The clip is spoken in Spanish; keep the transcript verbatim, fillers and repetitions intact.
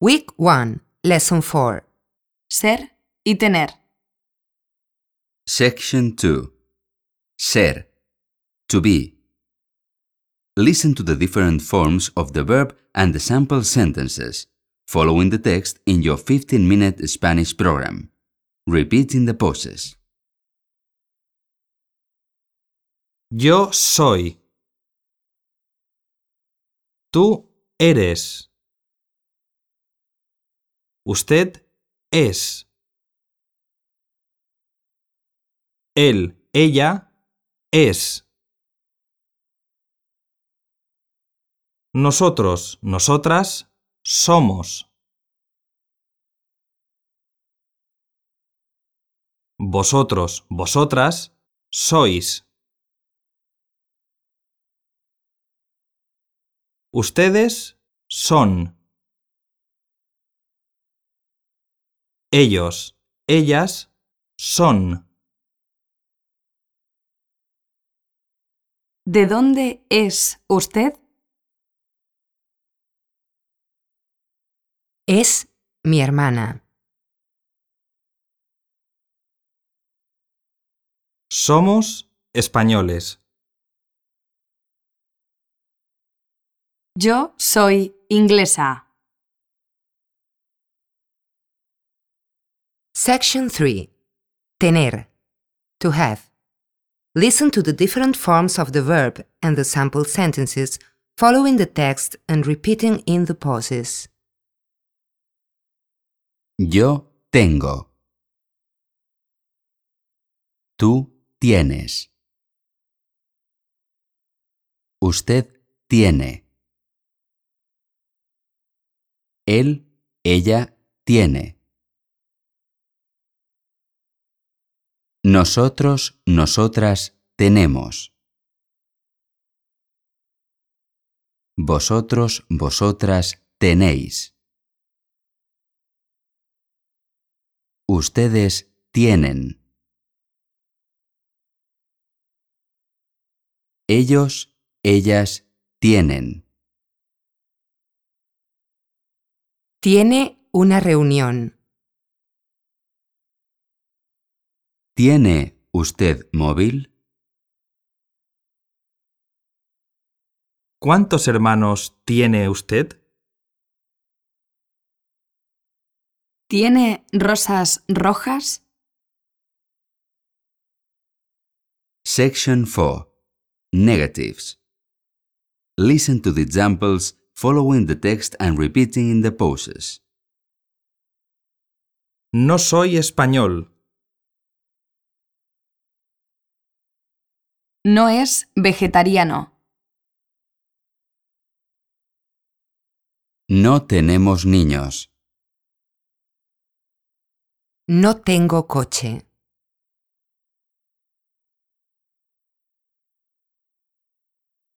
Week one, Lesson four. Ser y tener. Section two. Ser. To be. Listen to the different forms of the verb and the sample sentences, following the text in your fifteen minute Spanish program. Repeat in the pauses. Yo soy. Tú eres. Usted es. Él, ella, es. Nosotros, nosotras, somos. Vosotros, vosotras, sois. Ustedes son. Ellos, ellas, son. ¿De dónde es usted? Es mi hermana. Somos españoles. Yo soy inglesa. Section three. Tener. To have. Listen to the different forms of the verb and the sample sentences, following the text and repeating in the pauses. Yo tengo. Tú tienes. Usted tiene. Él, ella, tiene. Nosotros, nosotras, tenemos. Vosotros, vosotras, tenéis. Ustedes tienen. Ellos, ellas, tienen. Tiene una reunión. ¿Tiene usted móvil? ¿Cuántos hermanos tiene usted? ¿Tiene rosas rojas? Section four. Negatives. Listen to the examples, following the text and repeating in the pauses. No soy español. No es vegetariano. No tenemos niños. No tengo coche.